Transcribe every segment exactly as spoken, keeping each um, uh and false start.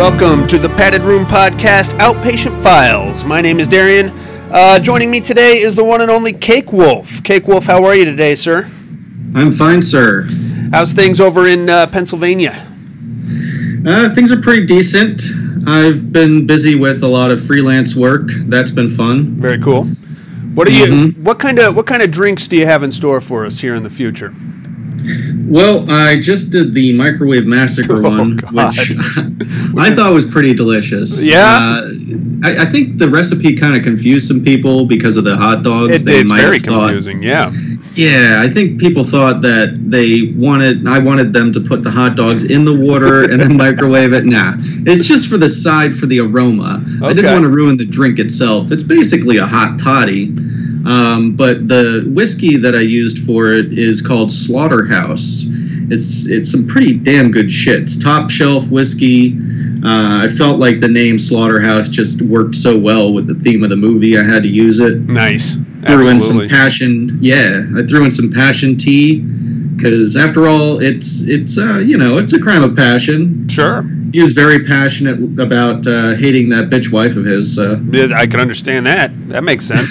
Welcome to the Padded Room Podcast, Outpatient Files. My name is Darian. Uh, joining me today is the one and only Cake Wolf. Cake Wolf, how are you today, sir? I'm fine, sir. How's things over in uh, Pennsylvania? Uh, things are pretty decent. I've been busy with a lot of freelance work. That's been fun. Very cool. What are you? Mm-hmm. What kind of what kind of drinks do you have in store for us here in the future? Well, I just did the Microwave Massacre Oh, one, God. which I thought was pretty delicious. Yeah? Uh, I, I think the recipe kind of confused some people because of the hot dogs. It, they it's might very have thought, confusing, yeah. Yeah, I think people thought that they wanted, I wanted them to put the hot dogs in the water and then microwave it. Nah, it's just for the side, for the aroma. Okay. I didn't want to ruin the drink itself. It's basically a hot toddy. Um, but the whiskey that I used for it is called Slaughterhouse. It's it's some pretty damn good shit. It's top shelf whiskey. Uh, I felt like the name Slaughterhouse just worked so well with the theme of the movie. I had to use it. Nice. Threw Absolutely. in some passion. Yeah, I threw in some passion tea because after all, it's it's uh, you know it's a crime of passion. Sure. He was very passionate about uh, hating that bitch wife of his. So. Yeah, I can understand that. That makes sense.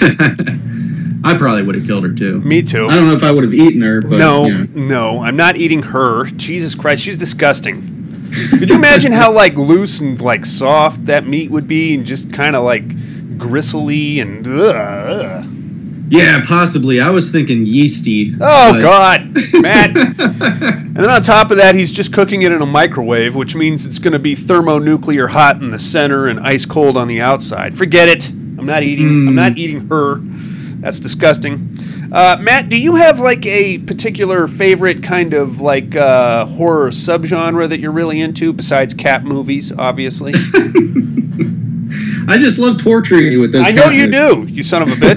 I probably would have killed her too. Me too. I don't know if I would have eaten her, but No, yeah. no, I'm not eating her. Jesus Christ, she's disgusting. Could you imagine how like loose and like soft that meat would be, and just kind of like gristly and ugh, ugh. Yeah, possibly. I was thinking yeasty. Oh but- God, Matt. And then on top of that, he's just cooking it in a microwave, which means it's going to be thermonuclear hot in the center and ice cold on the outside. Forget it. I'm not eating. Mm. I'm not eating her. That's disgusting. Uh, Matt, do you have like a particular favorite kind of like uh, horror subgenre that you're really into besides cat movies, obviously? I just love torturing you with those. I know cat you movies. do, you son of a bitch.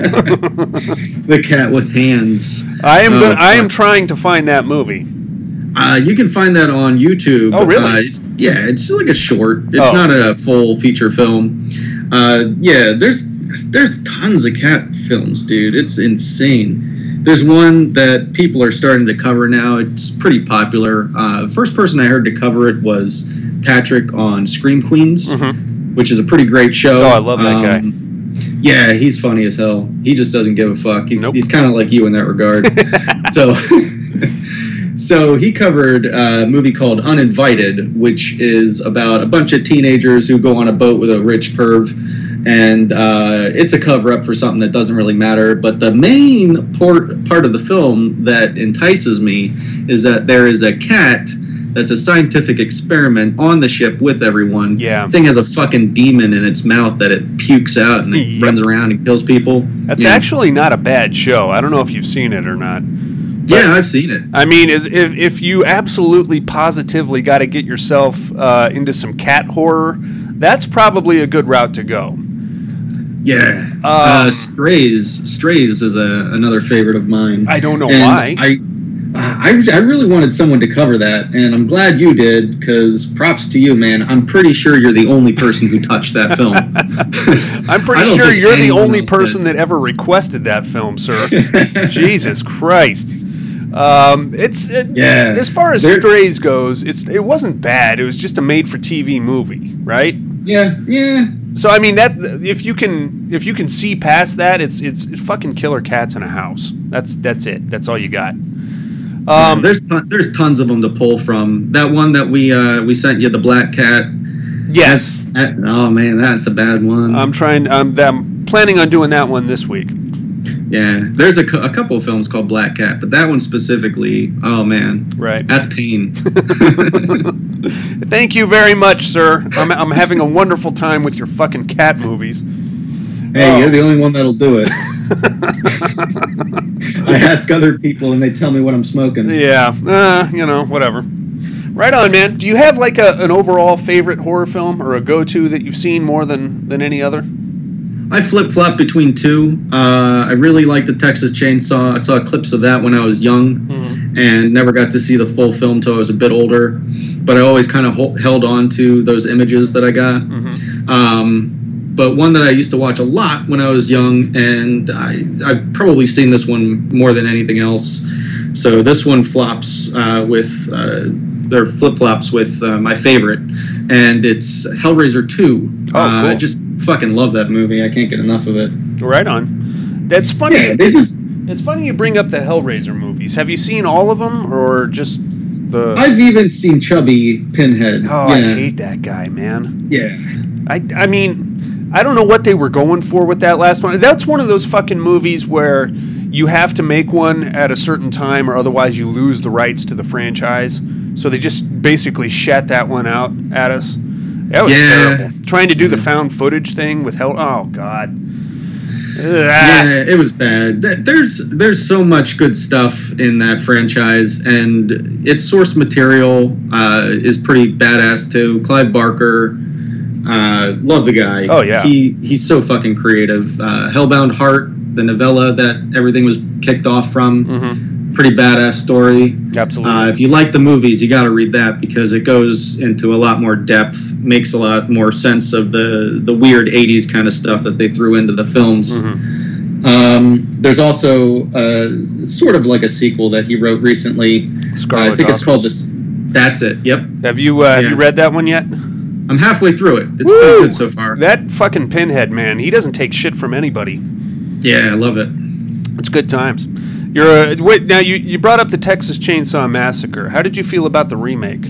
The cat with hands. I am Oh, gonna, I am fuck. trying to find that movie. Uh, you can find that on YouTube. Oh, really? Uh, it's, yeah, it's just like a short. It's Oh. not a full feature film. Uh, yeah, there's there's tons of cat films, dude. It's insane. There's one that people are starting to cover now. It's pretty popular. Uh, first person I heard to cover it was Patrick on Scream Queens, Mhm. which is a pretty great show. Oh, I love that guy. Yeah, he's funny as hell. He just doesn't give a fuck. He's, Nope. he's kind of like you in that regard. so, so he covered a movie called Uninvited, which is about a bunch of teenagers who go on a boat with a rich perv, and uh, it's a cover-up for something that doesn't really matter. But the main port, part of the film that entices me is that there is a cat that's a scientific experiment on the ship with everyone. Yeah. The thing has a fucking demon in its mouth that it pukes out and it Yep. runs around and kills people. That's yeah. actually not a bad show. I don't know if you've seen it or not. Yeah, I've seen it. I mean, is if if you absolutely positively got to get yourself uh, into some cat horror, that's probably a good route to go. Yeah. Um, uh, Strays. Strays is a, another favorite of mine. I don't know And why. I, I, I really wanted someone to cover that, and I'm glad you did, because props to you, man. I'm pretty sure you're the only person who touched that film. I'm pretty I don't sure think you're the anyone only else person did. that ever requested that film, sir. Jesus Christ. Um, it's it, Yeah. as far as There- Strays goes, it's it wasn't bad. It was just a made-for-T V movie, right? Yeah, yeah. So I mean that if you can if you can see past that, it's it's fucking killer cats in a house. That's that's it. That's all you got. Um, there's ton, there's tons of them to pull from. That one that we uh, we sent you, the Black Cat. yes, That's, that, oh man, that's a bad one. I'm trying. I'm, I'm planning on doing that one this week. Yeah, there's a, cou- a couple of films called Black Cat, but that one specifically, oh man, Right. that's pain. Thank you very much, sir. I'm I'm having a wonderful time with your fucking cat movies. Hey, Oh. you're the only one that'll do it. I ask other people and they tell me what I'm smoking. Yeah, uh, you know, whatever. Right on, man. Do you have like a, an overall favorite horror film or a go-to that you've seen more than, than any other? I flip-flop between two. Uh, I really like the Texas Chainsaw. I saw clips of that when I was young Mm-hmm. and never got to see the full film until I was a bit older. But I always kind of ho- held on to those images that I got. Mm-hmm. Um, but one that I used to watch a lot when I was young, and I, I've probably seen this one more than anything else. So this one flops uh, with uh, their flip flops with uh, my favorite, and it's Hellraiser two. Oh, uh, cool. I just fucking love that movie. I can't get enough of it. Right on. That's funny. Yeah, they just. It's funny you bring up the Hellraiser movies. Have you seen all of them, or just the? I've even seen Chubby Pinhead. Oh, yeah. I hate that guy, man. Yeah. I, I mean, I don't know what they were going for with that last one. That's one of those fucking movies where you have to make one at a certain time, or otherwise you lose the rights to the franchise. So they just basically shat that one out at us. That was Yeah. terrible. Trying to do the found footage thing with Hell. Oh God. Ugh. Yeah, it was bad. Th- There's there's so much good stuff in that franchise, and its source material uh, is pretty badass too. Clive Barker, uh, love the guy. Oh, yeah. he he's so fucking creative. Uh, Hellbound Heart, the novella that everything was kicked off from, Mhm. pretty badass story. Absolutely. Uh, if you like the movies, you got to read that because it goes into a lot more depth, makes a lot more sense of the the weird eighties kind of stuff that they threw into the films. Mhm. Um, there's also uh, sort of like a sequel that he wrote recently. Scarlet Uh, I think it's called Gospels. this. That's it. Yep. Have you uh, have Yeah. you read that one yet? I'm halfway through it. It's Woo! pretty good so far. That fucking Pinhead, man, he doesn't take shit from anybody. Yeah, I love it. It's good times. You're uh, wait now. You, you brought up the Texas Chainsaw Massacre. How did you feel about the remake?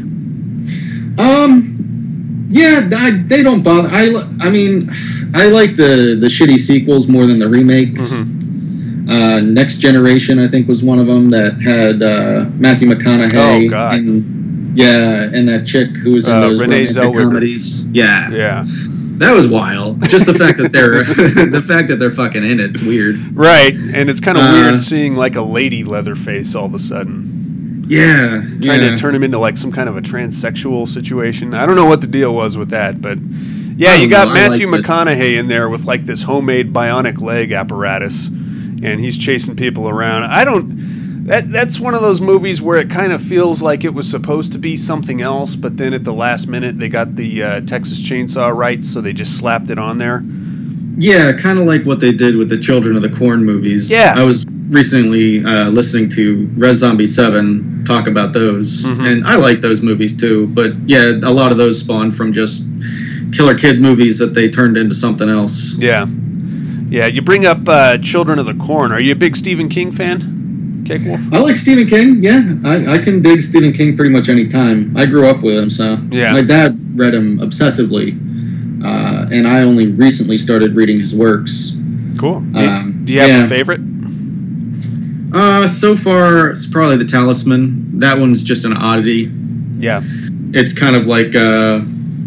Um, yeah, I, they don't bother. I, li- I mean, I like the the shitty sequels more than the remakes. Mm-hmm. Uh, Next Generation, I think, was one of them that had uh, Matthew McConaughey. Oh, God. And, yeah, and that chick who was in Uh, those Renee romantic Zellweger. comedies. Yeah, Yeah, that was wild. Just the fact that they're the fact that they're fucking in it. It's weird. right. And it's kind of Uh, weird seeing like a lady Leatherface all of a sudden, Yeah, trying yeah. to turn him into like some kind of a transsexual situation. I don't know what the deal was with that, but yeah, I you don't got know, I Matthew liked it. McConaughey in there with like this homemade bionic leg apparatus, and he's chasing people around. I don't. That that's one of those movies where it kind of feels like it was supposed to be something else, but then at the last minute they got the uh, Texas Chainsaw rights, so they just slapped it on there. Yeah, kind of like what they did with the Children of the Corn movies. Yeah. I was recently uh, listening to Res Zombie seven talk about those, Mhm. and I like those movies too. But yeah, a lot of those spawned from just killer kid movies that they turned into something else. Yeah, yeah. You bring up uh, Children of the Corn. Are you a big Stephen King fan, Cake Wolf? I like Stephen King. Yeah, I, I can dig Stephen King pretty much any time. I grew up with him, so Yeah. my dad read him obsessively, uh, and I only recently started reading his works. Cool. Do you, Um, do you have yeah. a favorite? Uh, so far, it's probably The Talisman. That one's just an oddity. Yeah. It's kind of like uh,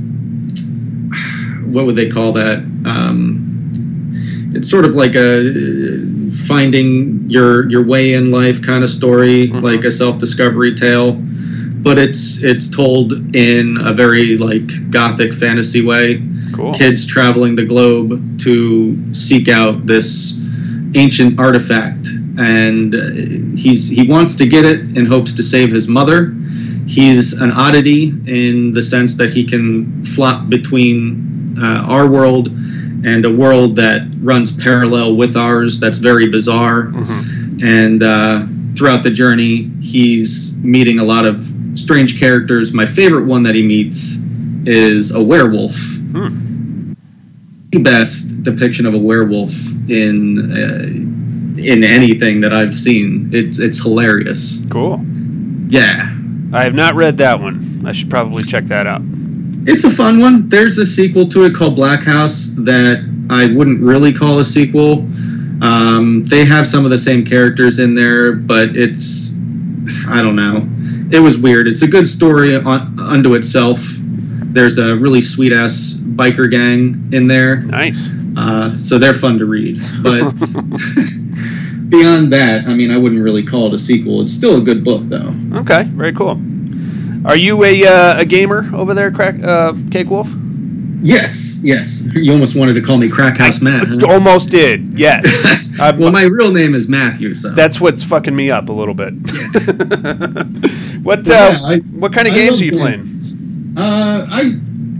what would they call that? Um, it's sort of like a finding your your way in life kind of story, Mhm. like a self-discovery tale. But it's it's told in a very like gothic fantasy way. Cool. Kids traveling the globe to seek out this ancient artifact, and uh, he's he wants to get it in hopes to save his mother. He's an oddity in the sense that he can flop between uh, our world and a world that runs parallel with ours. That's very bizarre. Mhm. And uh, throughout the journey, he's meeting a lot of strange characters. My favorite one that he meets is a werewolf. Hmm. The best depiction of a werewolf in uh, in anything that I've seen. It's it's hilarious. Cool. Yeah. I have not read that one. I should probably check that out. It's a fun one. There's a sequel to it called Black House that I wouldn't really call a sequel. Um, they have some of the same characters in there, but it's, I don't know. It was weird. It's a good story on, unto itself. There's a really sweet ass biker gang in there, Nice. uh, so they're fun to read. But beyond that, I mean, I wouldn't really call it a sequel. It's still a good book, though. Okay. Very cool. Are you a uh, a gamer over there, Crack uh, Cake Wolf? Yes, yes. You almost wanted to call me Crack House Matt, huh? Almost did. Yes. I- Well, my real name is Matthew, so. That's what's fucking me up a little bit. what uh, Yeah, I- what kind of I games love are you playing? games. Uh, I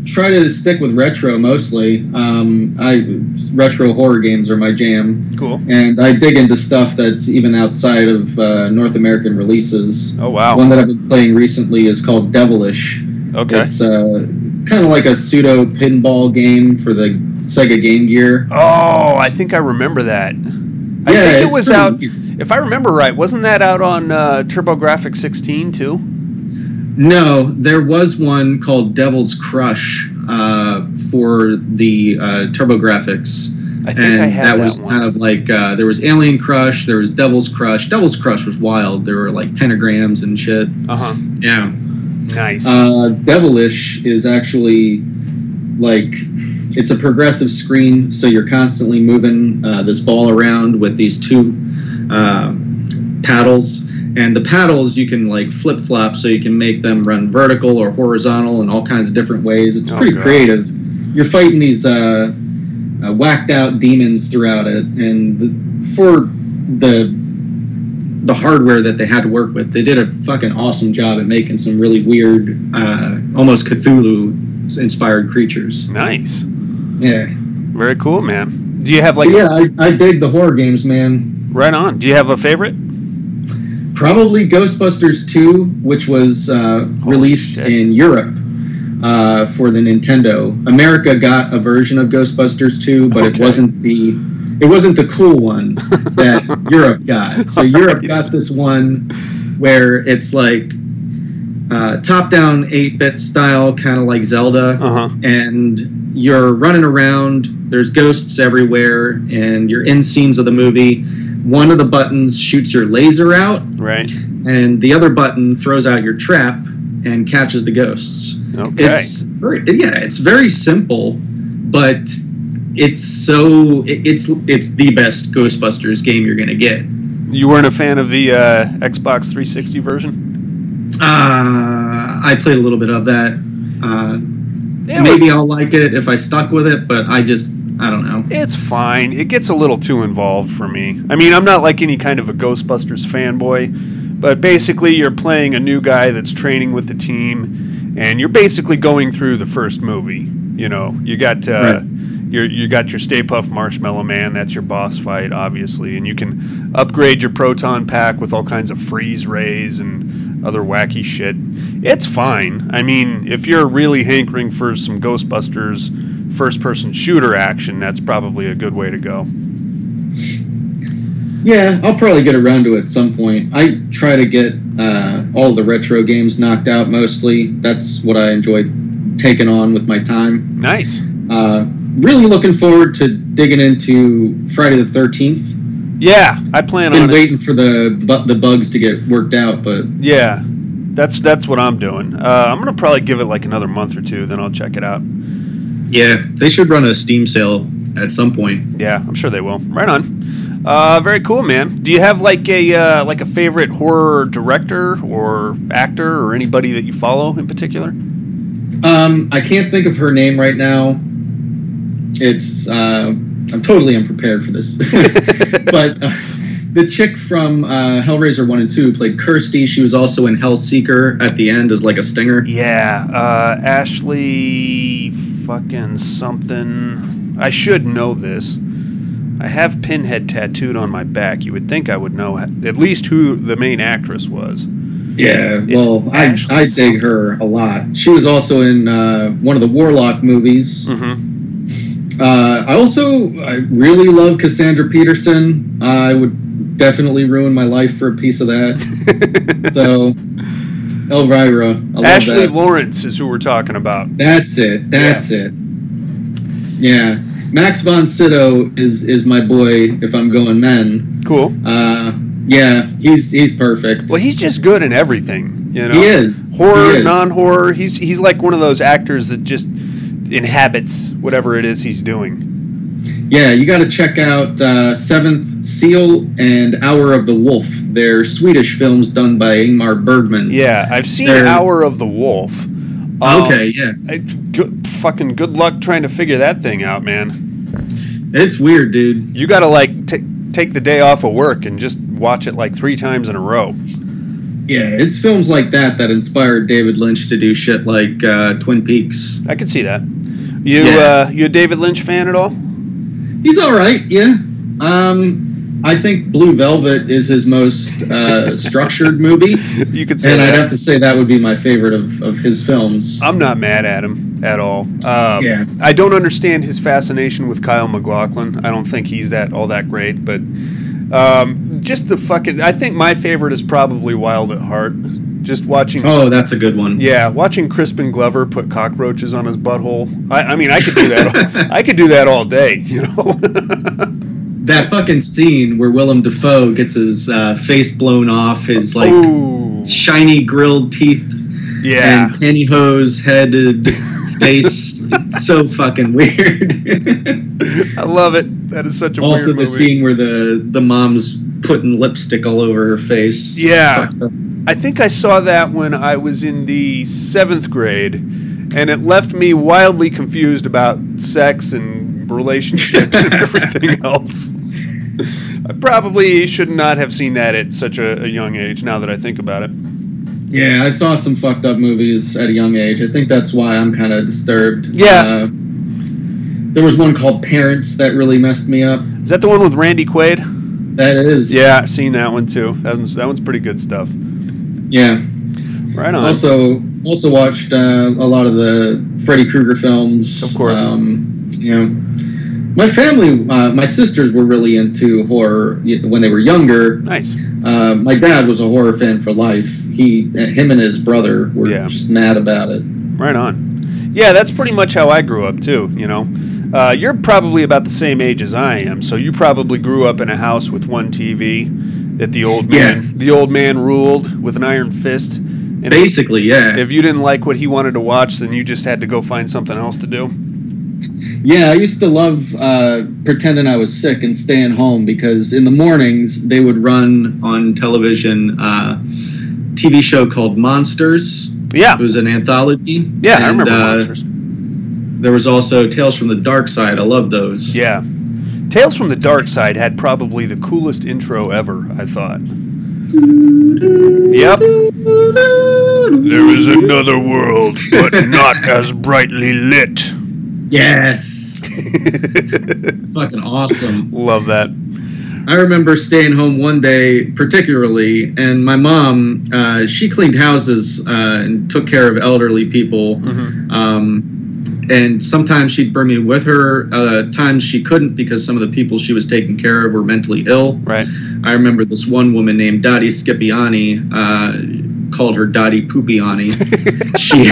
try to stick with retro mostly. Um, I retro horror games are my jam. Cool. And I dig into stuff that's even outside of uh, North American releases. Oh wow. One that I've been playing recently is called Devilish. Okay. It's uh, kind of like a pseudo pinball game for the Sega Game Gear. Oh, I think I remember that. I Yeah, think it it's was pretty out. weird. If I remember right, wasn't that out on uh, TurboGrafx sixteen too? No, there was one called Devil's Crush uh, for the uh, TurboGrafx. I think and I had that that was one. kind of like uh, there was Alien Crush, there was Devil's Crush. Devil's Crush was wild. There were like pentagrams and shit. Uh huh. Yeah. Nice. Uh, Devilish is actually like it's a progressive screen, so you're constantly moving uh, this ball around with these two uh, paddles. And the paddles you can like flip flop, so you can make them run vertical or horizontal in all kinds of different ways. It's Oh, pretty God. creative. You're fighting these uh, uh, whacked out demons throughout it, and the, for the the hardware that they had to work with, they did a fucking awesome job at making some really weird, uh, almost Cthulhu-inspired creatures. Nice. Yeah, Very cool, man. Do you have like but yeah, I, I dig the horror games, man. right on? Do you have a favorite? Probably Ghostbusters two, which was uh, released shit. in Europe uh, for the Nintendo. America got a version of Ghostbusters two, but Okay. it wasn't the it wasn't the cool one that Europe got. So Europe Right. got this one where it's like uh, top-down eight-bit style, kind of like Zelda, Uh huh. and you're running around. There's ghosts everywhere, and you're in scenes of the movie. One of the buttons shoots your laser out, Right. and the other button throws out your trap and catches the ghosts. Okay. It's very, yeah, it's very simple, but it's so it, it's it's the best Ghostbusters game you're gonna get. You weren't a fan of the uh, Xbox three sixty version? Uh, I played a little bit of that. Uh, Yeah, maybe I'll like it if I stuck with it, but I just I don't know. It's fine. It gets a little too involved for me. I mean, I'm not like any kind of a Ghostbusters fanboy, but basically you're playing a new guy that's training with the team, and you're basically going through the first movie. You know, you got uh, Right. your you got your Stay Puft Marshmallow Man. That's your boss fight, obviously, and you can upgrade your proton pack with all kinds of freeze rays and other wacky shit. It's fine. I mean, if you're really hankering for some Ghostbusters first-person shooter action, that's probably a good way to go. Yeah, I'll probably get around to it at some point. I try to get uh, all the retro games knocked out mostly. That's what I enjoy taking on with my time. Nice. Uh, really looking forward to digging into Friday the thirteenth. Yeah, I plan Been on it. waiting for the bu- the bugs to get worked out, but Yeah, that's that's what I'm doing. Uh, I'm gonna probably give it like another month or two, then I'll check it out. yeah, they should run a Steam sale at some point. Yeah, I'm sure they will. Right on. Uh, very cool, man. Do you have like a uh, like a favorite horror director or actor or anybody that you follow in particular? Um, I can't think of her name right now. It's uh, I'm totally unprepared for this, but uh, the chick from uh, Hellraiser one and two played Kirsty. She was also in Hellseeker at the end as like a stinger. Yeah, uh, Ashley fucking something. I should know this. I have Pinhead tattooed on my back. You would think I would know at least who the main actress was. Yeah, It's well, I, Ashley I dig something. her a lot. She was also in uh, one of the Warlock movies. Mm-hmm. Uh, I also I really love Cassandra Peterson. I would definitely ruin my life for a piece of that. So, Elvira, I love Ashley that. Lawrence is who we're talking about. That's it. That's it. Yeah, Max von Sydow is is my boy. If I'm going men, Cool. uh, yeah, he's he's perfect. Well, he's just good in everything. You know, He is. horror, He is. non-horror. He's he's like one of those actors that just inhabits whatever it is he's doing. Yeah, you got to check out uh, Seventh Seal and Hour of the Wolf. They're Swedish films done by Ingmar Bergman. Yeah, I've seen They're- Hour of the Wolf. Um, Okay, yeah. I, good, fucking good luck trying to figure that thing out, man. It's weird, dude. You got to like t- take the day off of work and just watch it like three times in a row. Yeah, it's films like that that inspired David Lynch to do shit like uh, Twin Peaks. I could see that. You Yeah. uh, you a David Lynch fan at all? He's all right, yeah. Um, I think Blue Velvet is his most uh, structured movie, You could say and that. I'd have to say that would be my favorite of, of his films. I'm not mad at him at all. Um, Yeah. I don't understand his fascination with Kyle MacLachlan. I don't think he's that all that great, but um, just the fucking. I think my favorite is probably Wild at Heart. Just watching. Oh, that's a good one. Yeah, watching Crispin Glover put cockroaches on his butthole. I, I mean, I could do that. I could do that all day. You know. That fucking scene where Willem Dafoe gets his uh, face blown off, his like Ooh. shiny grilled teeth Yeah. and pantyhose-headed face. It's so fucking weird. I love it. That is such a Also, weird the movie. scene where the the mom's putting lipstick all over her face. Yeah. Fucked up. I think I saw that when I was in the seventh grade, and it left me wildly confused about sex and relationships and everything else. I probably should not have seen that at such a, a young age, now that I think about it. Yeah, I saw some fucked up movies at a young age. I think that's why I'm kind of disturbed. Yeah. Uh, there was one called Parents that really messed me up. Is that the one with Randy Quaid? That is. Yeah, I've seen that one too. That one's, that one's pretty good stuff. Yeah. Right on. Also, also watched uh, a lot of the Freddy Krueger films. Of course. Um, you know, my family, uh, my sisters were really into horror when they were younger. Nice. Uh, my dad was a horror fan for life. He, him, and his brother were Yeah. just mad about it. Right on. Yeah, that's pretty much how I grew up too, you know. Uh, you're probably about the same age as I am, so you probably grew up in a house with one T V that the old man Yeah. the old man ruled with an iron fist. And Basically, yeah. if you didn't like what he wanted to watch, then you just had to go find something else to do. Yeah, I used to love uh, pretending I was sick and staying home because in the mornings they would run on television uh, T V show called Monsters. Yeah. It was an anthology. Yeah, I and, remember uh, Monsters. There was also Tales from the Dark Side. I love those. Yeah. Tales from the Dark Side had probably the coolest intro ever, I thought. Yep. There is another world, but not as brightly lit. Yes. Fucking awesome. Love that. I remember staying home one day particularly, and my mom, uh, she cleaned houses uh, and took care of elderly people. Mm-hmm. Um, and sometimes she'd bring me with her. Uh, times she couldn't because some of the people she was taking care of were mentally ill. Right. I remember this one woman named Dottie Scipiani, uh, called her Dottie Pupiani. she,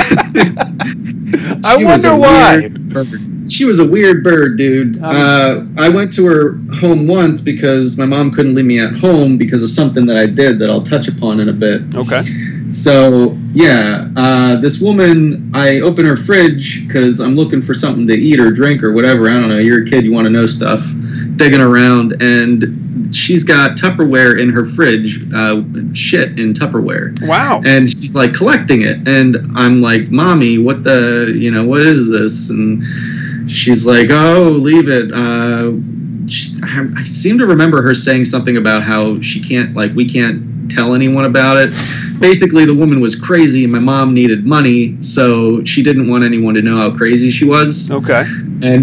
I she was wonder a why. weird bird. She was a weird bird, dude. Um, Uh, I went to her home once because my mom couldn't leave me at home because of something that I did that I'll touch upon in a bit. Okay. So, yeah, uh, this woman, I open her fridge because I'm looking for something to eat or drink or whatever. I don't know. You're a kid. You want to know stuff. Digging around, and she's got Tupperware in her fridge, uh, shit in Tupperware. Wow. And she's like collecting it. And I'm like, Mommy, what the, you know, what is this? And she's like, oh, leave it. Uh, she, I, I seem to remember her saying something about how she can't, like, we can't tell anyone about it. Basically, the woman was crazy and my mom needed money, so she didn't want anyone to know how crazy she was. Okay. And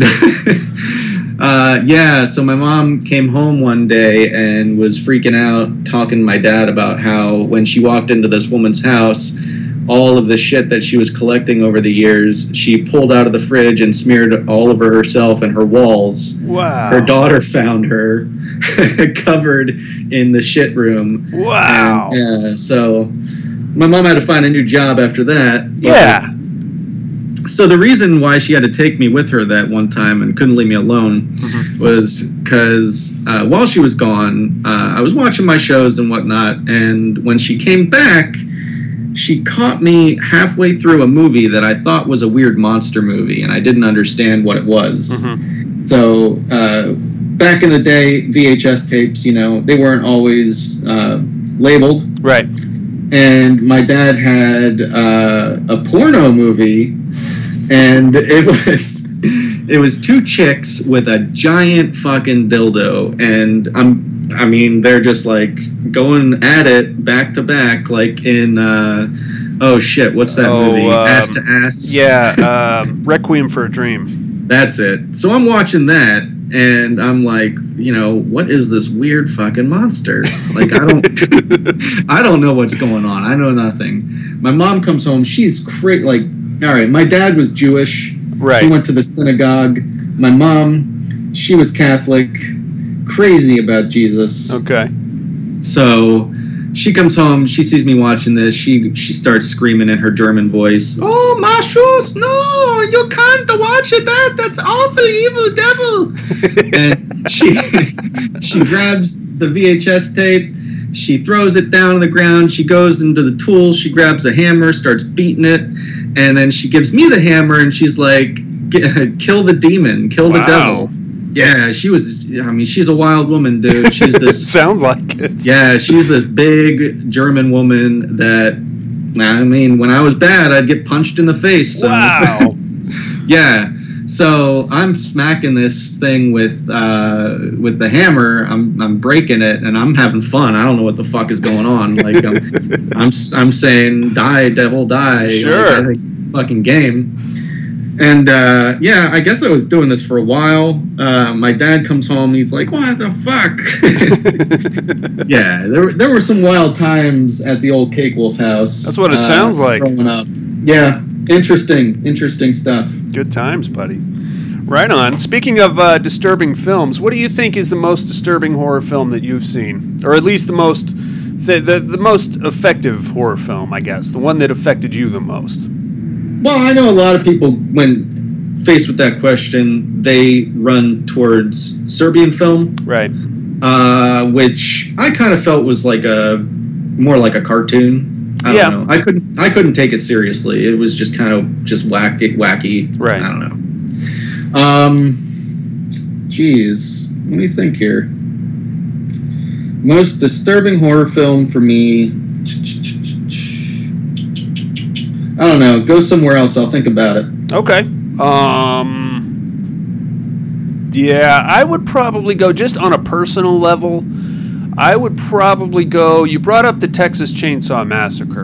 uh, yeah, so my mom came home one day and was freaking out, talking to my dad about how when she walked into this woman's house, all of the shit that she was collecting over the years, she pulled out of the fridge and smeared all over herself and her walls. Wow. Her daughter found her covered in the shit room. Wow. And, yeah, so my mom had to find a new job after that. But, Yeah. so the reason why she had to take me with her that one time and couldn't leave me alone Mhm. was because uh, while she was gone, uh, I was watching my shows and whatnot, and when she came back, she caught me halfway through a movie that I thought was a weird monster movie, and I didn't understand what it was. Mhm. So uh, back in the day, V H S tapes, you know, they weren't always uh, labeled. Right. And my dad had uh, a porno movie, and it was it was two chicks with a giant fucking dildo, and I'm I mean, they're just like going at it back to back, like in uh, oh shit, what's that Oh, movie? um, Ass to Ass. Yeah, um, Requiem for a Dream. That's it. So I'm watching that, and I'm like, you know, what is this weird fucking monster? Like, I don't, I don't know what's going on. I know nothing. My mom comes home. She's crazy. Like, all right, my dad was Jewish. Right. He went to the synagogue. My mom, she was Catholic. Crazy about Jesus. Okay. So she comes home, she sees me watching this, she she starts screaming in her German voice, "Oh, Mashus, no, you can't watch it, that, that's awful, evil devil." And she she grabs the V H S tape, she throws it down on the ground, she goes into the tools, she grabs a hammer, starts beating it, and then she gives me the hammer and she's like, "Kill the demon, kill the Wow. devil." Yeah, she was, I mean, she's a wild woman, dude. She's this... Sounds like it. Yeah, she's this big German woman that, I mean, when I was bad, I'd get punched in the face. So. Wow. Yeah, so I'm smacking this thing with uh, with the hammer. I'm I'm breaking it, and I'm having fun. I don't know what the fuck is going on. Like, I'm I'm, I'm saying, "Die, devil, die." Sure. Like, I think it's a fucking game. And, uh, yeah, I guess I was doing this for a while. Uh, my dad comes home, and he's like, "What the fuck?" Yeah, there, were- there were some wild times at the old Cake Wolf house. That's what it uh, sounds like. Growing up. Yeah, interesting, interesting stuff. Good times, buddy. Right on. Speaking of uh, disturbing films, what do you think is the most disturbing horror film that you've seen? Or at least the most, the, the, the most effective horror film, I guess. The one that affected you the most. Well, I know a lot of people, when faced with that question, they run towards Serbian film, Right. uh, which I kind of felt was like a more like a cartoon. I don't Yeah. know. I couldn't. I couldn't take it seriously. It was just kind of just wacky, wacky. Right. I don't know. Um, geez, let me think here. Most disturbing horror film for me. I don't know. Go somewhere else. I'll think about it. Okay. Um. Yeah, I would probably go just on a personal level. I would probably go. You brought up the Texas Chainsaw Massacre.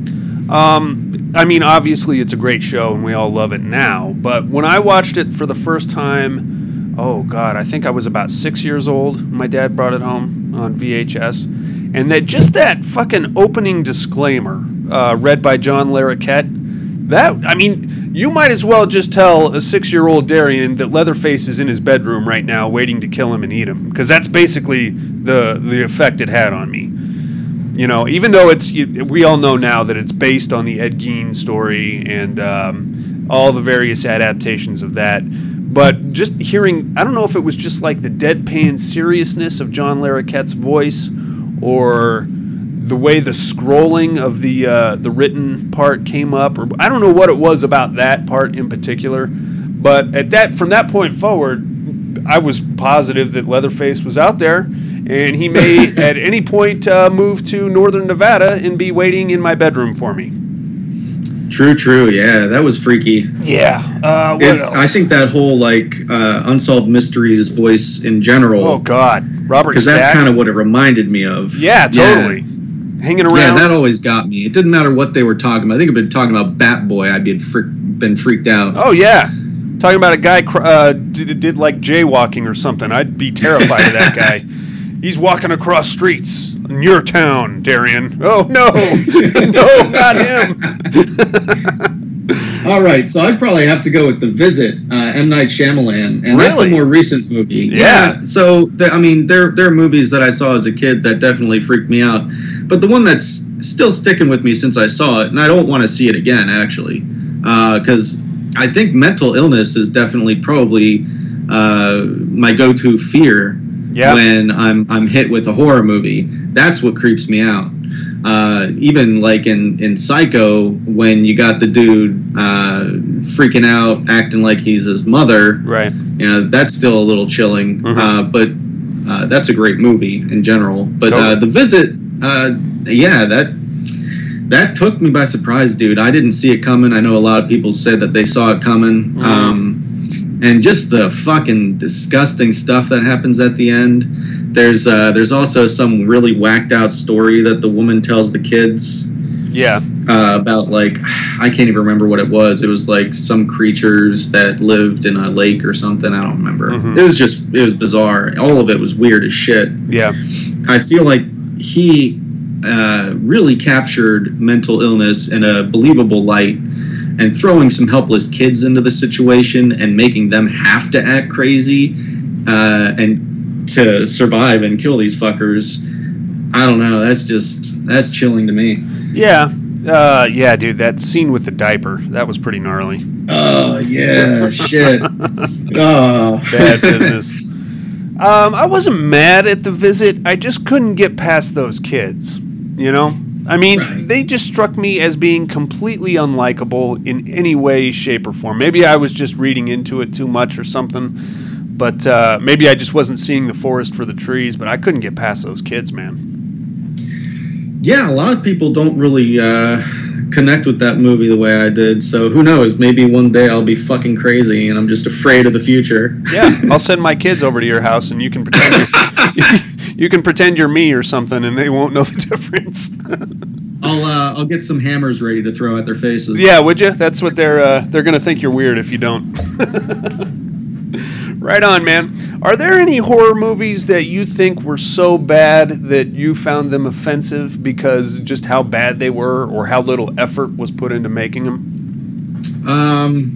Um, I mean, obviously it's a great show and we all love it now. But when I watched it for the first time, oh God, I think I was about six years old. My dad brought it home on V H S, and that just that fucking opening disclaimer, uh, read by John Larroquette. That, I mean, you might as well just tell a six-year-old Darian that Leatherface is in his bedroom right now waiting to kill him and eat him, because that's basically the the effect it had on me. You know, even though it's, we all know now that it's based on the Ed Gein story and um, all the various adaptations of that, but just hearing, I don't know if it was just like the deadpan seriousness of John Larroquette's voice, or the way the scrolling of the uh, the written part came up, or I don't know what it was about that part in particular, but at that from that point forward, I was positive that Leatherface was out there, and he may at any point uh, move to northern Nevada and be waiting in my bedroom for me. True, true. Yeah, that was freaky. Yeah. Uh, what It's, else? I think that whole like uh, Unsolved Mysteries voice in general. Oh God, Robert because Stack. that's kind of what it reminded me of. Yeah, totally. Hanging around. Yeah, that always got me. It didn't matter what they were talking about. I think if they'd been talking about Bat Boy, I'd be freak, been freaked out. Oh yeah, talking about a guy cr- uh, did, did like jaywalking or something. I'd be terrified of that guy. He's walking across streets in your town, Darian. Oh no, no, not him. All right, so I'd probably have to go with The Visit, uh, M. Night Shyamalan, and that's a Really? more recent movie. Yeah. so, th- I mean, there, there are movies that I saw as a kid that definitely freaked me out, but the one that's still sticking with me since I saw it, and I don't want to see it again, actually, because uh, I think mental illness is definitely probably uh, my go-to fear Yeah. when I'm I'm hit with a horror movie. That's what creeps me out. Uh, even like in, in Psycho, when you got the dude uh, freaking out, acting like he's his mother, Right. you know, that's still a little chilling. Mhm. Uh, but uh, that's a great movie in general. But uh, Totally. The Visit, uh, yeah, that that took me by surprise, dude. I didn't see it coming. I know a lot of people said that they saw it coming. Mhm. Um, and just the fucking disgusting stuff that happens at the end. There's uh, there's also some really whacked out story that the woman tells the kids. Yeah. Uh, about like I can't even remember what it was. It was like some creatures that lived in a lake or something. I don't remember. Mm-hmm. It was just it was bizarre. All of it was weird as shit. Yeah. I feel like he uh, really captured mental illness in a believable light, and throwing some helpless kids into the situation and making them have to act crazy uh, and to survive and kill these fuckers. I don't know. That's just that's chilling to me. Yeah, uh, yeah, dude. That scene with the diaper, that was pretty gnarly. Oh yeah, shit. Oh, bad business. Um, I wasn't mad at the visit. I just couldn't get past those kids. You know, I mean, right. They just struck me as being completely unlikable in any way, shape, or form. Maybe I was just reading into it too much or something. But uh, maybe I just wasn't seeing the forest for the trees. But I couldn't get past those kids, man. Yeah, a lot of people don't really uh, connect with that movie the way I did. So who knows? Maybe one day I'll be fucking crazy and I'm just afraid of the future. Yeah, I'll send my kids over to your house and you can pretend you're, you can pretend you're me or something and they won't know the difference. I'll uh, I'll get some hammers ready to throw at their faces. Yeah, would you? That's what they're uh, they're gonna think you're weird if you don't. Right on, man. Are there any horror movies that you think were so bad that you found them offensive because just how bad they were or how little effort was put into making them? Um,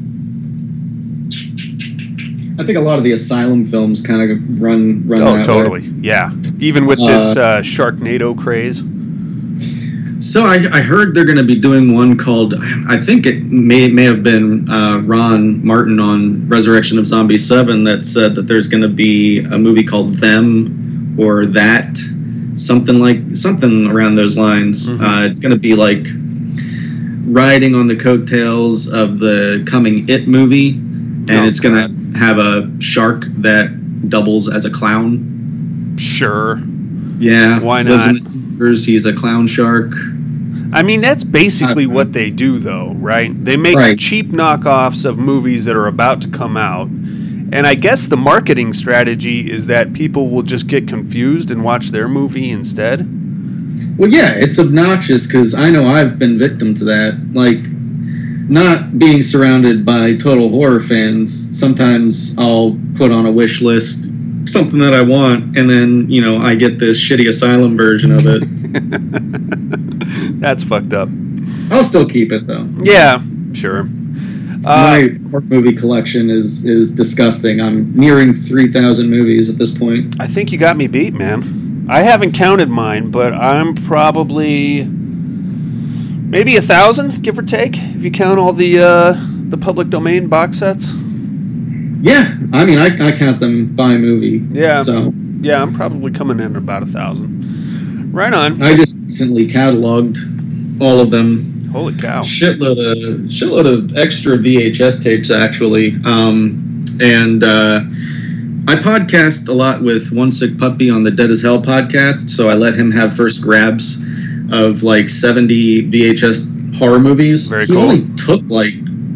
I think a lot of the Asylum films kind of run run oh, that totally. way. Yeah. Even with uh, this uh, Sharknado craze. So I, I heard they're going to be doing one called, I think it may may have been uh, Ron Martin on Resurrection of Zombie seven that said that there's going to be a movie called Them or That, something like something around those lines. Mm-hmm. Uh, it's going to be like riding on the coattails of the coming It movie, and oh, it's going to have a shark that doubles as a clown. Sure. Yeah. Why not? Lives in the sewers. He's a clown shark. I mean, that's basically uh, what they do, though, right? They make right. cheap knockoffs of movies that are about to come out. And I guess the marketing strategy is that people will just get confused and watch their movie instead. Well, yeah, it's obnoxious because I know I've been victim to that. Like, not being surrounded by total horror fans, sometimes I'll put on a wish list something that I want, and then, you know, I get this shitty Asylum version of it. That's fucked up. I'll still keep it, though. Yeah, sure. My uh, horror movie collection is, is disgusting. I'm nearing three thousand movies at this point. I think you got me beat, man. I haven't counted mine, but I'm probably maybe a thousand, give or take, if you count all the uh, the public domain box sets. Yeah, I mean, I, I count them by movie. Yeah, so yeah, I'm probably coming in at about a thousand. Right on. I just recently cataloged all of them. Holy cow! Shitload of shitload of extra V H S tapes, actually. Um, and uh, I podcast a lot with One Sick Puppy on the Dead as Hell podcast, so I let him have first grabs of like seventy V H S horror movies. Very he cool. only took like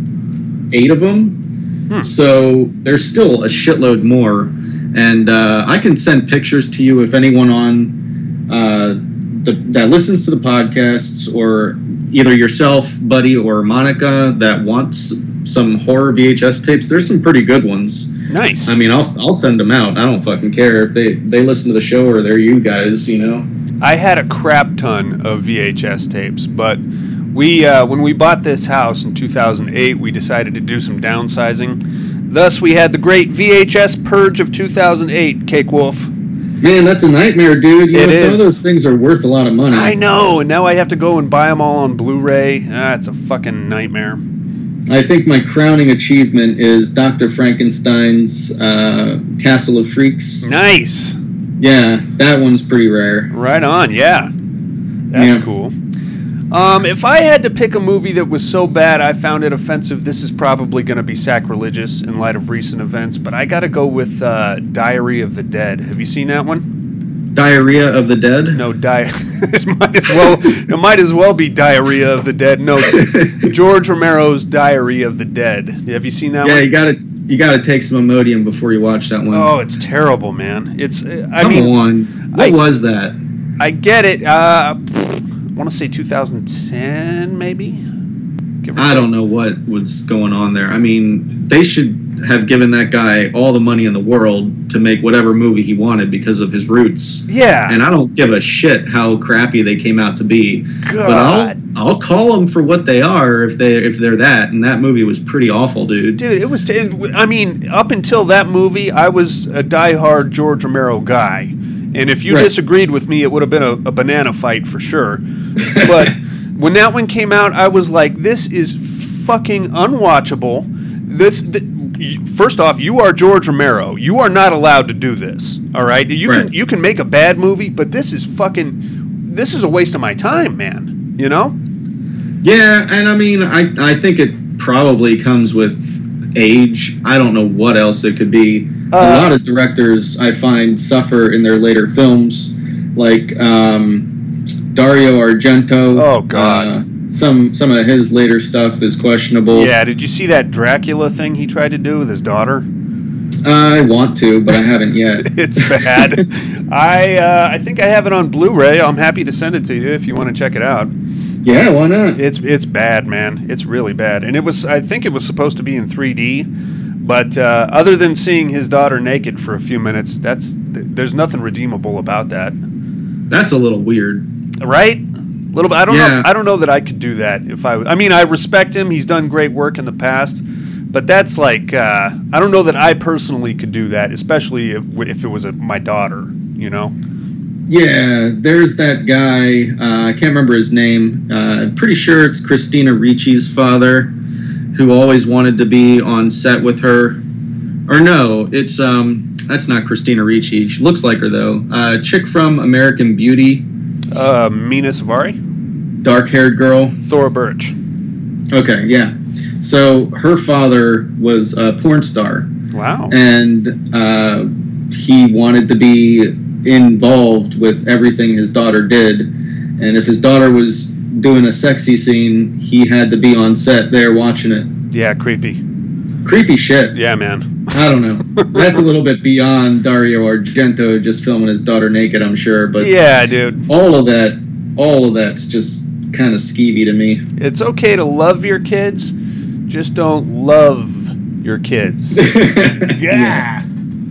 eight of them. Hmm. So there's still a shitload more, and uh, I can send pictures to you if anyone on uh, the, that listens to the podcasts, or either yourself, Buddy, or Monica that wants some horror V H S tapes. There's some pretty good ones. Nice. I mean, I'll I'll send them out. I don't fucking care if they they listen to the show or they're you guys. You know. I had a crap ton of V H S tapes, but. We uh, when we bought this house in two thousand eight, we decided to do some downsizing. Thus, we had the great V H S purge of two thousand eight, Cake Wolf. Man, that's a nightmare, dude. You it know, is. Some of those things are worth a lot of money. I know, and now I have to go and buy them all on Blu-ray. Ah, it's a fucking nightmare. I think my crowning achievement is Doctor Frankenstein's uh, Castle of Freaks. Nice. Yeah, that one's pretty rare. Right on, yeah. That's yeah. cool. Um, if I had to pick a movie that was so bad I found it offensive, this is probably going to be sacrilegious in light of recent events, but I got to go with uh, Diary of the Dead. Have you seen that one? Diarrhea of the Dead? No, di- it might as well it might as well be Diarrhea of the Dead. No, George Romero's Diary of the Dead. Have you seen that yeah, one? you got to you got to take some Imodium before you watch that one. Oh, it's terrible, man. It's I Come mean, on. What I, was that? I get it. Uh, I want to say two thousand ten, maybe. Give or I take. don't know what was going on there. I mean, they should have given that guy all the money in the world to make whatever movie he wanted because of his roots. Yeah. And I don't give a shit how crappy they came out to be. God. But I'll I'll call them for what they are if they if they're that. And that movie was pretty awful, dude. Dude, it was. T- I mean, up until that movie, I was a diehard George Romero guy, and if you Right. disagreed with me, it would have been a, a banana fight for sure. But when that one came out, I was like, "This is fucking unwatchable." This. Th- First off, you are George Romero. You are not allowed to do this. All right, you Right. can you can make a bad movie, but this is fucking this is a waste of my time, man. You know? Yeah, and I mean, I, I think it probably comes with age. I don't know what else it could be. Uh, a lot of directors I find suffer in their later films, like um, Dario Argento. Oh, God. Uh, some some of his later stuff is questionable. Yeah. Did you see that Dracula thing he tried to do with his daughter? I want to, but I haven't yet. It's bad. I uh, I think I have it on Blu-ray. I'm happy to send it to you if you want to check it out. Yeah, why not? It's it's bad, man. It's really bad. And it was I think it was supposed to be in three D, but uh, other than seeing his daughter naked for a few minutes, that's there's nothing redeemable about that. That's a little weird. Right? A little bit. I don't Yeah. know. I don't know that I could do that if I. I mean, I respect him. He's done great work in the past, but that's like uh, I don't know that I personally could do that, especially if if it was a, my daughter. You know. Yeah, there's that guy. Uh, I can't remember his name. Uh, I'm pretty sure it's Christina Ricci's father, who always wanted to be on set with her. Or no, it's um, that's not Christina Ricci. She looks like her though. Uh, chick from American Beauty, Uh, Mina Savari, dark-haired girl. Thora Birch. Okay, yeah. So her father was a porn star, Wow. and uh, he wanted to be involved with everything his daughter did. And if his daughter was doing a sexy scene, he had to be on set there watching it. Yeah, creepy. Creepy shit. Yeah, man. I don't know. That's a little bit beyond Dario Argento just filming his daughter naked, I'm sure. But Yeah, dude. all of that, all of that's just kind of skeevy to me. It's okay to love your kids, just don't love your kids. Yeah.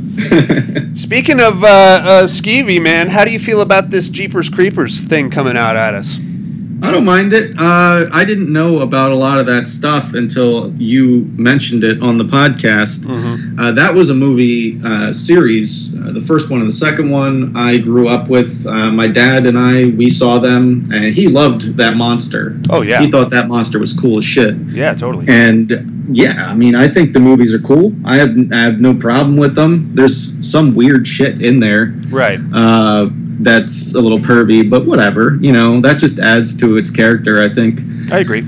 Speaking of uh, uh, skeevy, man, how do you feel about this Jeepers Creepers thing coming out at us? I don't mind it. Uh, I didn't know about a lot of that stuff until you mentioned it on the podcast. Mm-hmm. Uh, that was a movie uh, series. Uh, the first one and the second one I grew up with. Uh, my dad and I, we saw them, and he loved that monster. Oh, yeah. He thought that monster was cool as shit. Yeah, totally. And yeah, I mean, I think the movies are cool. I have, I have no problem with them. There's some weird shit in there. Right. Uh, that's a little pervy, but whatever. You know, that just adds to its character, I think. I agree.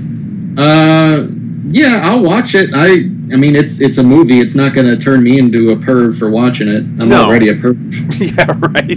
Uh, yeah, I'll watch it. I I mean, it's it's a movie. It's not going to turn me into a perv for watching it. I'm No. already a perv. Yeah,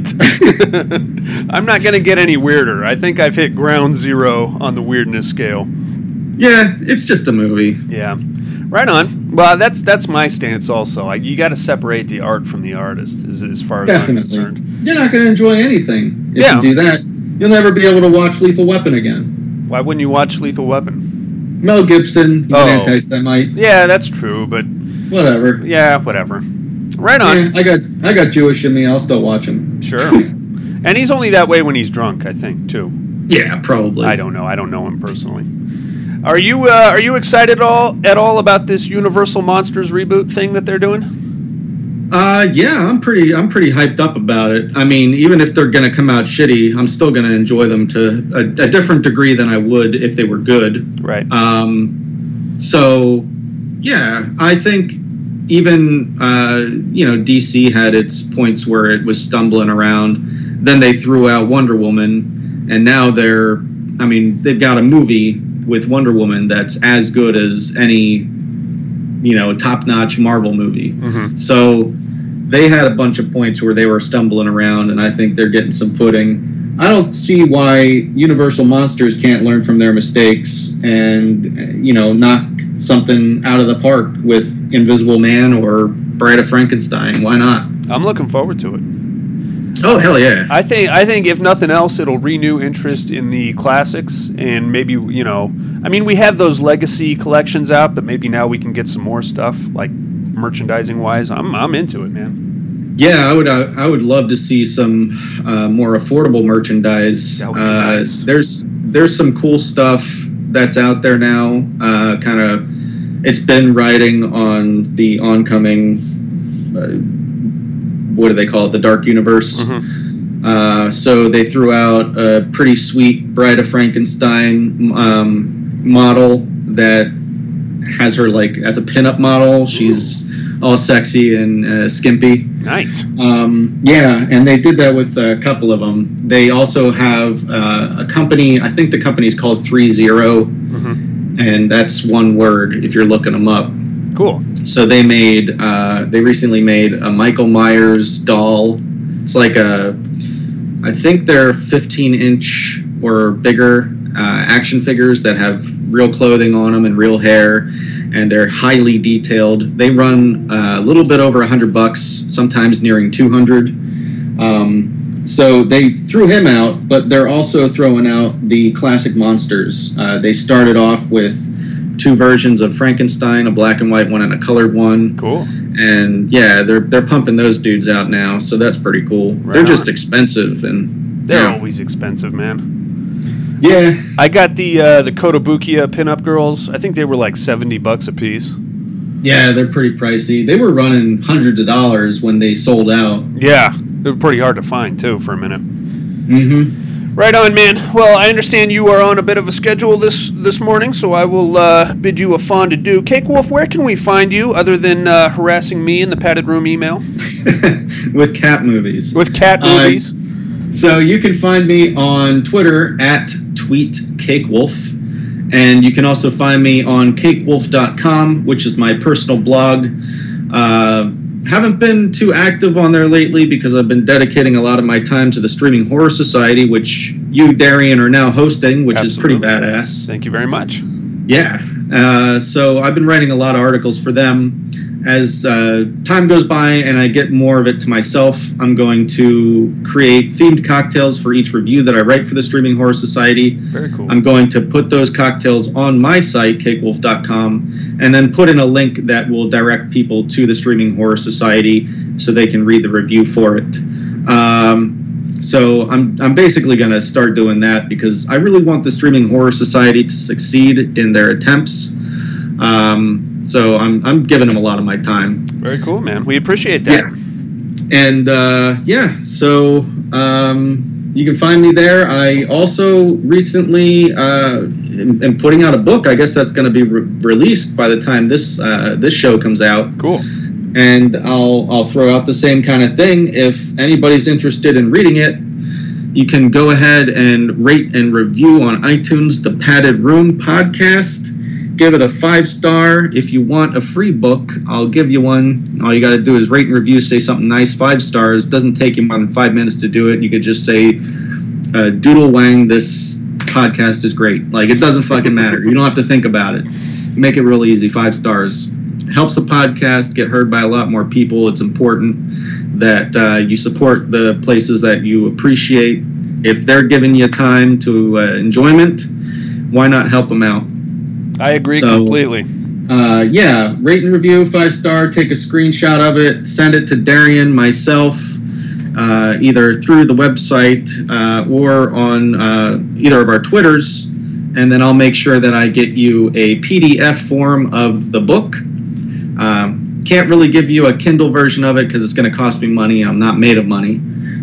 right. I'm not going to get any weirder. I think I've hit ground zero on the weirdness scale. Yeah, it's just a movie. Yeah. Right on. Well, that's that's my stance also. I, you got to separate the art from the artist as, as far as I'm Definitely. concerned. You're not going to enjoy anything if Yeah. you do that. You'll never be able to watch Lethal Weapon again. Why wouldn't you watch Lethal Weapon? Mel Gibson, he's Oh. an anti-Semite. Yeah, that's true, but Whatever. yeah, whatever. Right on. Yeah, I got I got Jewish in me. I'll still watch him. Sure. And he's only that way when he's drunk, I think, too. Yeah, probably. I don't know. I don't know him personally. Are you uh, are you excited at all at all about this Universal Monsters reboot thing that they're doing? Uh, yeah, I'm pretty I'm pretty hyped up about it. I mean, even if they're gonna come out shitty, I'm still gonna enjoy them to a, a different degree than I would if they were good. Right. Um, so yeah, I think even uh, you know D C had its points where it was stumbling around. Then they threw out Wonder Woman, and now they're I mean they've got a movie with Wonder Woman that's as good as any you know top-notch Marvel movie. Mm-hmm. So they had a bunch of points where they were stumbling around, and I think they're getting some footing. I don't see why Universal Monsters can't learn from their mistakes and, you know, knock something out of the park with Invisible Man or Bride of Frankenstein. Why not? I'm looking forward to it. Oh, hell yeah. I think I think if nothing else, it'll renew interest in the classics, and maybe, you know, I mean, we have those legacy collections out, but maybe now we can get some more stuff, like merchandising wise. I'm I'm into it, man. Yeah, I would uh, I would love to see some uh, more affordable merchandise. That would be Uh, nice. There's there's some cool stuff that's out there now. Uh, kind of, it's been riding on the oncoming. Uh, what do they call it? The Dark Universe. Mm-hmm. Uh, so they threw out a pretty sweet Bride of Frankenstein um, model that has her like as a pinup model. She's all sexy and uh, skimpy. Nice. Um, yeah, and they did that with a couple of them. They also have uh, a company. I think the company's called Three Zero, Mm-hmm. and that's one word if you're looking them up. Cool. So they made, uh, they recently made a Michael Myers doll. It's like a, I think they're fifteen inch or bigger uh, action figures that have real clothing on them and real hair, and they're highly detailed. They run uh, a little bit over a hundred bucks, sometimes nearing two hundred. Um, so they threw him out, but they're also throwing out the classic monsters. Uh, they started off with two versions of Frankenstein, a black and white one and a colored one. Cool. And yeah, they're they're pumping those dudes out now, so that's pretty cool. Right they're just on. expensive, and They're yeah. always expensive, man. Yeah, I got the uh, the Kotobukiya pinup girls. I think they were like seventy bucks a piece. yeah, they're pretty pricey. They were running hundreds of dollars when they sold out. Yeah, they were pretty hard to find too for a minute. Mm-hmm. Right on, man. Well, I understand you are on a bit of a schedule this this morning, so I will uh, bid you a fond adieu. Cake Wolf, where can we find you other than uh, harassing me in the padded room email With cat movies. with cat Uh, movies? So you can find me on Twitter at tweetcakewolf, and you can also find me on cake wolf dot com, which is my personal blog. Uh, haven't been too active on there lately because I've been dedicating a lot of my time to the Streaming Horror Society, which you, Darian, are now hosting, which Absolutely. is pretty badass. Thank you very much. Yeah. Uh, so I've been writing a lot of articles for them. As uh, time goes by and I get more of it to myself, I'm going to create themed cocktails for each review that I write for the Streaming Horror Society. Very cool. I'm going to put those cocktails on my site, cake wolf dot com, and then put in a link that will direct people to the Streaming Horror Society so they can read the review for it. Um, so I'm I'm basically going to start doing that because I really want the Streaming Horror Society to succeed in their attempts. Um, so I'm I'm giving them a lot of my time. Very cool, man. We appreciate that. Yeah. And uh, yeah, so um, you can find me there. I also recently uh, am, am putting out a book. I guess that's going to be re- released by the time this uh, this show comes out. Cool. And I'll I'll throw out the same kind of thing. If anybody's interested in reading it, you can go ahead and rate and review on iTunes the Padded Room podcast. Give it a five star. If you want a free book, I'll give you one. All you got to do is rate and review, say something nice, five stars. Doesn't take you more than five minutes to do it. You could just say, uh, Doodle Wang, this podcast is great. Like, it doesn't fucking matter. You don't have to think about it. Make it real easy, five stars. Helps the podcast get heard by a lot more people. It's important that uh, you support the places that you appreciate. If they're giving you time to uh, enjoyment, why not help them out? I agree So- completely. Uh, yeah, rate and review, five star, take a screenshot of it, send it to Darian, myself, uh, either through the website uh, or on uh, either of our Twitters, and then I'll make sure that I get you a P D F form of the book. Um, can't really give you a Kindle version of it because it's going to cost me money, and I'm not made of money.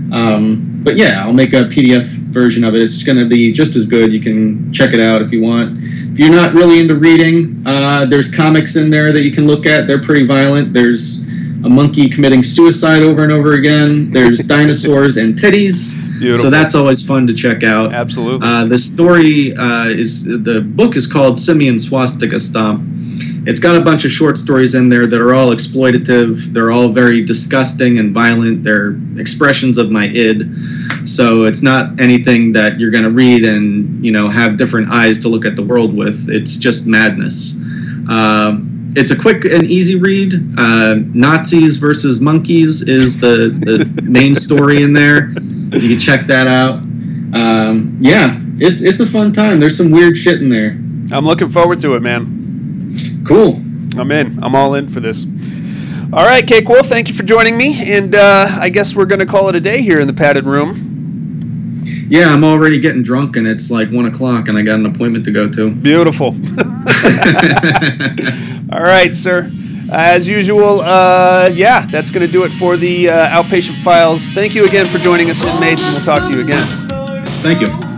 Um, but yeah, I'll make a P D F version of it. It's going to be just as good. You can check it out if you want. If you're not really into reading, uh, there's comics in there that you can look at. They're pretty violent. There's a monkey committing suicide over and over again. There's dinosaurs and titties. Beautiful. So that's always fun to check out. Absolutely. Uh, the story uh, is, the book is called Simeon Swastika Stomp. It's got a bunch of short stories in there that are all exploitative. They're all very disgusting and violent. They're expressions of my id. So it's not anything that you're going to read and, you know, have different eyes to look at the world with. It's just madness. Um, it's a quick and easy read. Uh, Nazis versus monkeys is the, the main story in there. You can check that out. Um, yeah, it's it's a fun time. There's some weird shit in there. I'm looking forward to it, man. Cool. I'm in. I'm all in for this. All right, Cake Wolf, thank you for joining me. And uh, I guess we're going to call it a day here in the padded room. Yeah, I'm already getting drunk, and it's like one o'clock, and I got an appointment to go to. Beautiful. All right, sir. As usual, uh, yeah, that's going to do it for the uh, Outpatient Files. Thank you again for joining us, inmates, and we'll talk to you again. Thank you.